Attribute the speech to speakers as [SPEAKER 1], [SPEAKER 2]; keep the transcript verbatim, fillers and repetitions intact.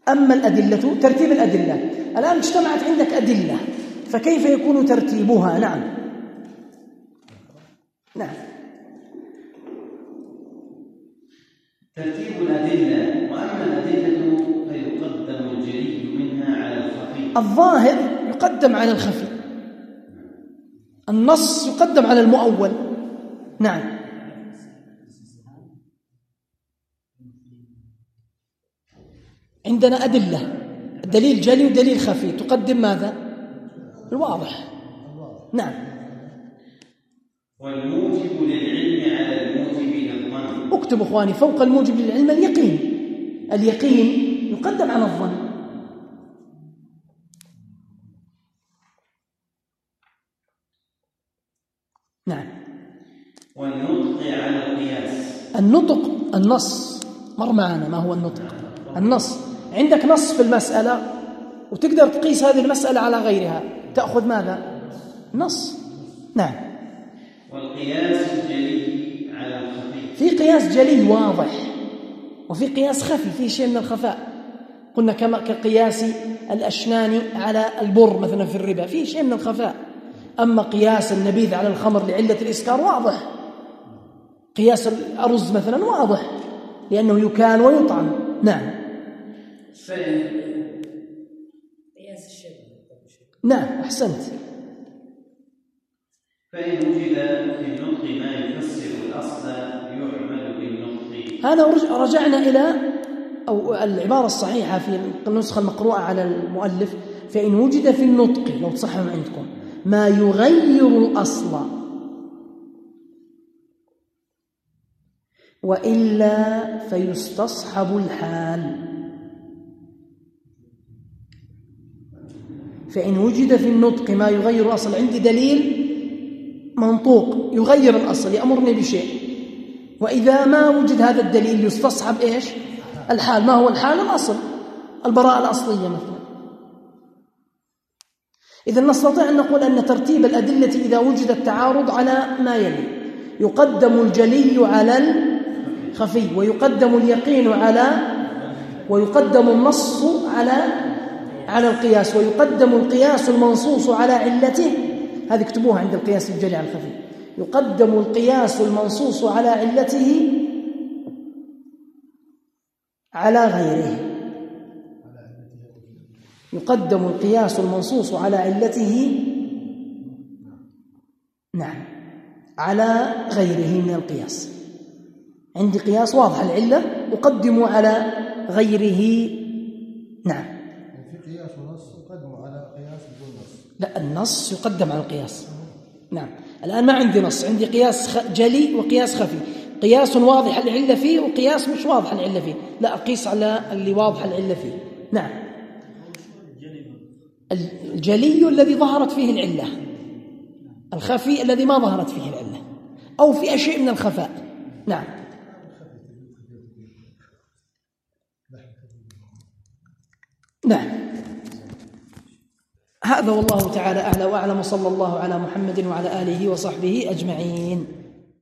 [SPEAKER 1] أما الأدلة ترتيب الأدلة، الآن اجتمعت عندك أدلة، فكيف يكون ترتيبها؟ نعم نعم
[SPEAKER 2] ترتيب الأدلة. وأما الأدلة فيقدم الجلي منها على الخفي.
[SPEAKER 1] الظاهر يقدم على الخفي، النص يقدم على المؤول. نعم عندنا أدلة، دليل جلي ودليل خفي، تقدم ماذا؟ الواضح. نعم
[SPEAKER 2] والموجب للعلم على الموجب للظن.
[SPEAKER 1] اكتب اخواني فوق الموجب للعلم اليقين، اليقين يقدم على الظن. نعم
[SPEAKER 2] والنطق على القياس.
[SPEAKER 1] النطق النص، مر معنا ما هو النطق؟ النص، عندك نص في المسألة وتقدر تقيس هذه المسألة على غيرها، تأخذ ماذا؟ نص. نعم
[SPEAKER 2] والقياس الجلي على الخفي.
[SPEAKER 1] في قياس جلي واضح، وفي قياس خفي فيه شيء من الخفاء. قلنا كما كقياس الأشنان على البر مثلا في الربا، فيه شيء من الخفاء. أما قياس النبيذ على الخمر لعلة الإسكار واضح، قياس الأرز مثلا واضح لأنه يكال ويطعم. نعم
[SPEAKER 3] قياس الشبه.
[SPEAKER 1] نعم أحسنت.
[SPEAKER 2] فإن وجد في النطق ما يفسر الأصل يعمل بالنطق.
[SPEAKER 1] هذا رجعنا إلى أو العبارة الصحيحة في النسخة المقروءة على المؤلف: فإن وجد في النطق، لو تصحح عندكم، ما يغير الأصل وإلا فيستصحب الحال. فإن وجد في النطق ما يغير الأصل، عندي دليل منطوق يغير الأصل يأمرني بشيء، وإذا ما وجد هذا الدليل يستصحب إيش؟ الحال. ما هو الحال؟ الأصل، البراءة الأصلية مثلا. إذا نستطيع أن نقول أن ترتيب الأدلة إذا وجد التعارض على ما يلي: يقدم الجلي على الخفي، ويقدم اليقين على، ويقدم النص على على القياس، ويقدم القياس المنصوص على علته. هذه اكتبوها عند القياس الجلي على الخفي: يقدم القياس المنصوص على علته على غيره. يقدم القياس المنصوص على علته نعم على غيره من القياس. عندي قياس واضح العلة أقدم على غيره. نعم
[SPEAKER 4] في قياس ونص يقدم على قياس بدون نص.
[SPEAKER 1] لا، النص يقدم على القياس. نعم الآن ما عندي نص، عندي قياس جلي وقياس خفي. قياس واضح العلة فيه وقياس مش واضح العلة فيه، لا أقيس على اللي واضح العلة فيه. نعم الجلي الذي ظهرت فيه العلة، الخفي الذي ما ظهرت فيه العلة أو في شيء من الخفاء. نعم نعم هذا والله تعالى أعلى وأعلم، صلى الله على محمد وعلى آله وصحبه أجمعين.